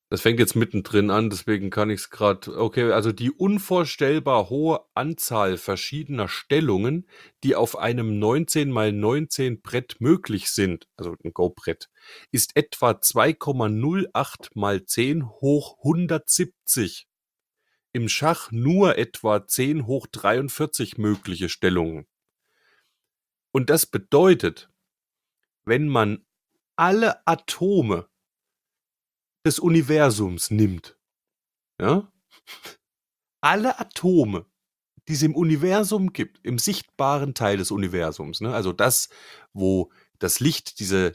Das fängt jetzt mittendrin an, deswegen kann ich es gerade. Okay, also die unvorstellbar hohe Anzahl verschiedener Stellungen, die auf einem 19x19 Brett möglich sind, also ein Go-Brett, ist etwa 2,08 mal 10 hoch 170. Im Schach nur etwa 10 hoch 43 mögliche Stellungen. Und das bedeutet, wenn man alle Atome des Universums nimmt, ja, alle Atome, die es im Universum gibt, im sichtbaren Teil des Universums, ne, also das, wo das Licht diese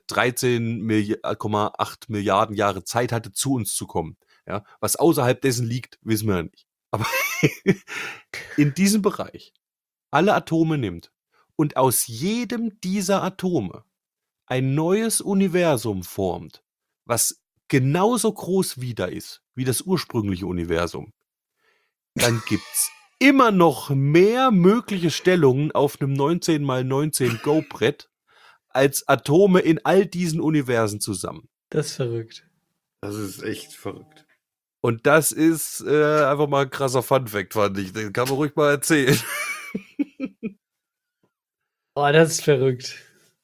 13,8 Milliarden Jahre Zeit hatte, zu uns zu kommen. Ja, was außerhalb dessen liegt, wissen wir nicht. Aber in diesem Bereich alle Atome nimmt und aus jedem dieser Atome ein neues Universum formt, was genauso groß wieder ist wie das ursprüngliche Universum, dann gibt's immer noch mehr mögliche Stellungen auf einem 19x19 Go-Brett als Atome in all diesen Universen zusammen. Das ist verrückt. Das ist echt verrückt. Und das ist einfach mal ein krasser Funfact, fand ich. Den kann man ruhig mal erzählen. Oh, das ist verrückt.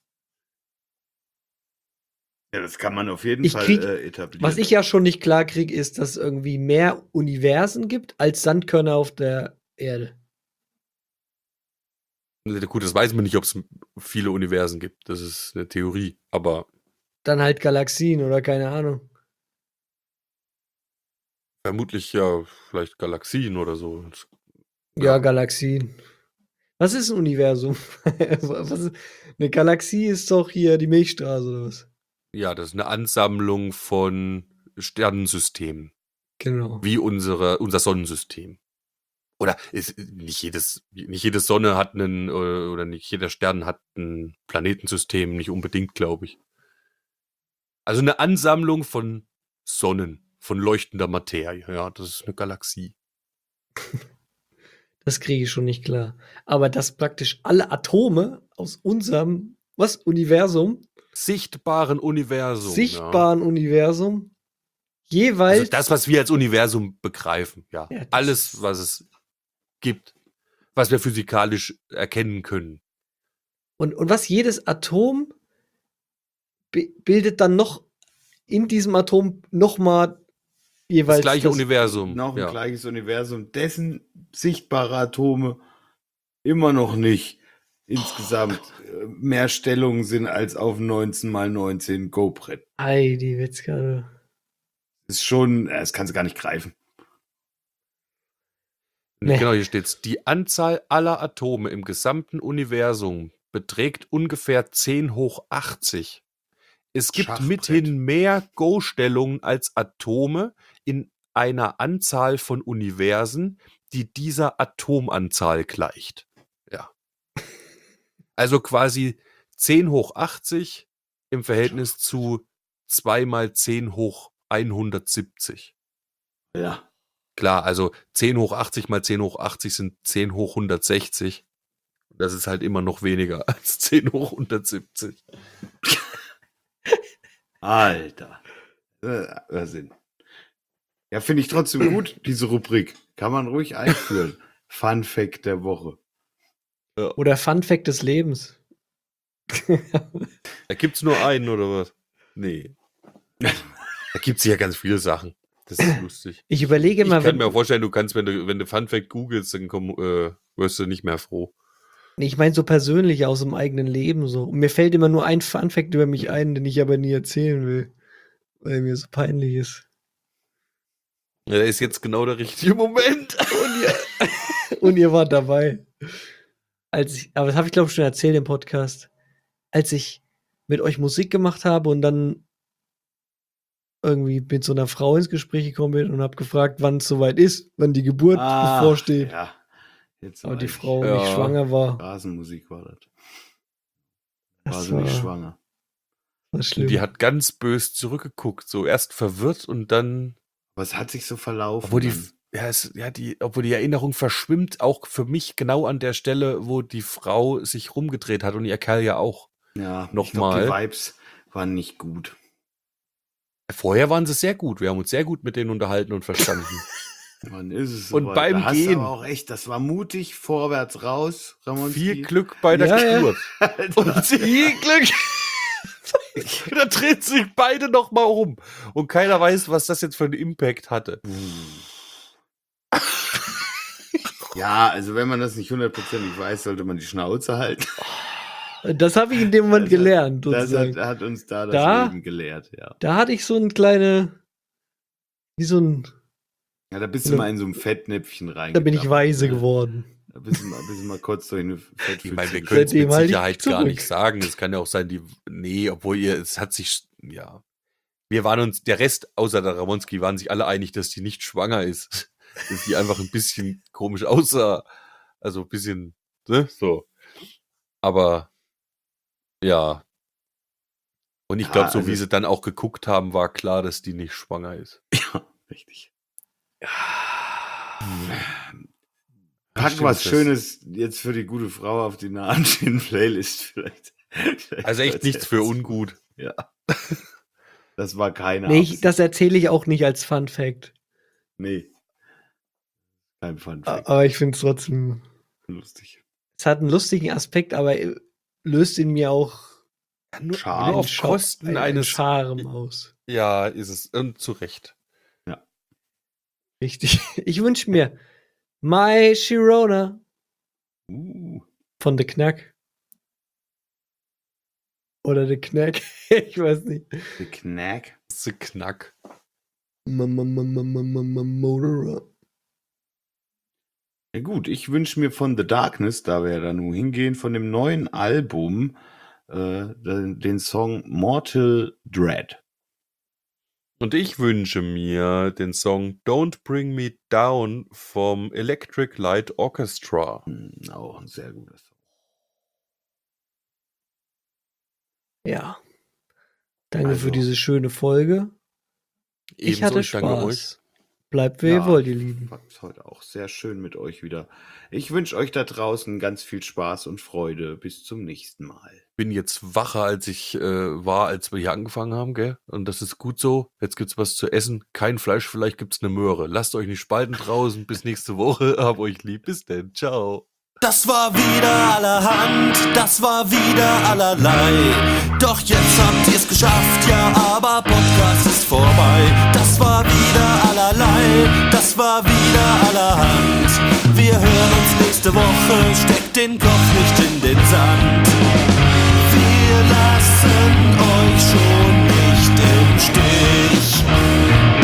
Ja, das kann man auf jeden Ich Fall krieg- etablieren. Was ich ja schon nicht klar kriege, ist, dass es irgendwie mehr Universen gibt als Sandkörner auf der Erde. Gut, das weiß man nicht, ob es viele Universen gibt. Das ist eine Theorie. Aber Dann halt Galaxien oder keine Ahnung. vermutlich ja vielleicht Galaxien oder so. Ja, Galaxien. Was ist ein Universum? Was ist, eine Galaxie ist doch hier die Milchstraße oder was? Ja, das ist eine Ansammlung von Sternensystemen. Genau. Wie unser Sonnensystem. Oder nicht jede Sonne hat einen, oder nicht jeder Stern hat ein Planetensystem, nicht unbedingt, glaube ich. Also eine Ansammlung von Sonnen, von leuchtender Materie. Ja, das ist eine Galaxie. Das kriege ich schon nicht klar. Aber dass praktisch alle Atome aus unserem, Universum, Sichtbaren Universum. sichtbaren Universum, Ja. jeweils. Also das, was wir als Universum begreifen, ja. Ja, das Alles, ist- was es gibt, was wir physikalisch erkennen können. und was jedes Atom bildet dann noch in diesem Atom nochmal jeweils Das gleiche Universum. Noch ein ja. gleiches Universum, dessen sichtbare Atome immer noch nicht insgesamt mehr Stellungen sind als auf 19x19 Go-Brett. Ei, die Witzkarte. Ist schon, das kannst du gar nicht greifen. Nee. Genau, hier steht's. Die Anzahl aller Atome im gesamten Universum beträgt ungefähr 10 hoch 80. Es gibt Schachbrett. mithin mehr Go-Stellungen als Atome in einer Anzahl von Universen, die dieser Atomanzahl gleicht. Ja. Also quasi 10 hoch 80 im Verhältnis zu 2 mal 10 hoch 170. Ja. Klar, also 10 hoch 80 mal 10 hoch 80 sind 10 hoch 160. Das ist halt immer noch weniger als 10 hoch 170. Alter. Sinn. Ja, finde ich trotzdem gut, diese Rubrik. Kann man ruhig einführen. Fun Fact der Woche. Oder Fun Fact des Lebens. Da gibt's nur einen oder was? Nee. Da gibt's ja ganz viele Sachen. Das ist lustig. Ich überlege Ich mal, kann mir auch vorstellen, du kannst, wenn du Fun Fact googelst, dann wirst du nicht mehr froh. ich meine so persönlich aus dem eigenen Leben so. Und mir fällt immer nur ein Fun Fact über mich ein, den ich aber nie erzählen will, weil mir so peinlich ist. Ja, da ist jetzt genau der richtige Moment. Und ihr wart dabei. Aber das habe ich glaube ich schon erzählt im Podcast, als ich mit euch Musik gemacht habe und dann irgendwie mit so einer Frau ins Gespräch gekommen bin und habe gefragt, wann es soweit ist, wann die Geburt bevorsteht. Ja. Jetzt Aber die weiß ich. Frau Ja. nicht schwanger war. Rasenmusik war das. Das War sie nicht war schwanger. schlimm. Die hat ganz bös zurückgeguckt, so erst verwirrt und dann, Was hat sich so verlaufen? obwohl dann? obwohl die Erinnerung verschwimmt, auch für mich genau an der Stelle, wo die Frau sich rumgedreht hat und ihr Kerl ja auch. Ja, Nochmal. ich glaub, die Vibes waren nicht gut. Vorher waren sie sehr gut. Wir haben uns sehr gut mit denen unterhalten und verstanden. Wann ist es Und soweit? beim Da hast du Gehen. aber auch echt, das war mutig, vorwärts raus, Ramonski. Viel Glück bei der Ja, ja. Geburt. Alter. Und viel Glück. Da dreht sich beide nochmal um. Und keiner weiß, was das jetzt für einen Impact hatte. Ja, also wenn man das nicht hundertprozentig weiß, sollte man die Schnauze halten. Das habe ich in dem Moment gelernt. Das sozusagen. hat uns da das Da? Leben gelehrt, ja. Da hatte ich so ein wie so ein, Ja, da bist du mal in so ein Fettnäpfchen rein. da bin ich weise geworden. Da bist du mal kurz durch eine Ich meine, wir Fettpfütze. können es Seitdem mit halte ich Sicherheit gar zurück. nicht sagen. Es kann ja auch sein, es hat sich, ja. Wir waren uns, der Rest, außer der Ramonski, waren sich alle einig, dass die nicht schwanger ist. Dass die einfach ein bisschen komisch aussah. Also ein bisschen, ne, so. Aber, ja. Und ich Ja, glaube, so also wie es- sie dann auch geguckt haben, war klar, dass die nicht schwanger ist. Ja, richtig. Pack Pack was Schönes jetzt für die gute Frau auf die Nahenstehen-Playlist vielleicht. Also echt nichts für ungut. Ja. Das war keine Nee, Absicht. das erzähle ich auch nicht als Fun Fact. Nee. Kein Fun Fact. Aber ich finde es trotzdem, Lustig. es hat einen lustigen Aspekt, aber löst in mir auch Charme. Nur auf Schau- Kosten einen eines. Charme aus. Ja, ist es. Und zu Recht. Richtig. Ich wünsche mir My Sharona von The Knack. Oder The Knack. Ich weiß nicht. The Knack. Das ist ein Knack. Motorrad. Ja gut, ich wünsche mir von The Darkness, da wir ja da nun hingehen, von dem neuen Album den Song Mortal Dread. Und ich wünsche mir den Song Don't Bring Me Down vom Electric Light Orchestra. Auch ein sehr guter Song. Ja. Danke Also- für diese schöne Folge. Ich hatte ich danke Spaß. euch. Bleibt, wer ihr wollt, ihr Lieben. Fand's heute auch sehr schön mit euch wieder. Ich wünsche euch da draußen ganz viel Spaß und Freude. Bis zum nächsten Mal. Bin jetzt wacher, als ich war, als wir hier angefangen haben, gell? Und das ist gut so. Jetzt gibt's was zu essen. Kein Fleisch, vielleicht gibt's eine Möhre. Lasst euch nicht spalten draußen. Bis nächste Woche. Hab euch lieb. Bis denn. Ciao. Das war wieder allerhand, das war wieder allerlei. Doch jetzt habt ihr's geschafft, ja, aber Podcast ist vorbei. Das war wieder allerlei, das war wieder allerhand. Wir hören uns nächste Woche, steckt den Kopf nicht in den Sand. Wir lassen euch schon nicht im Stich.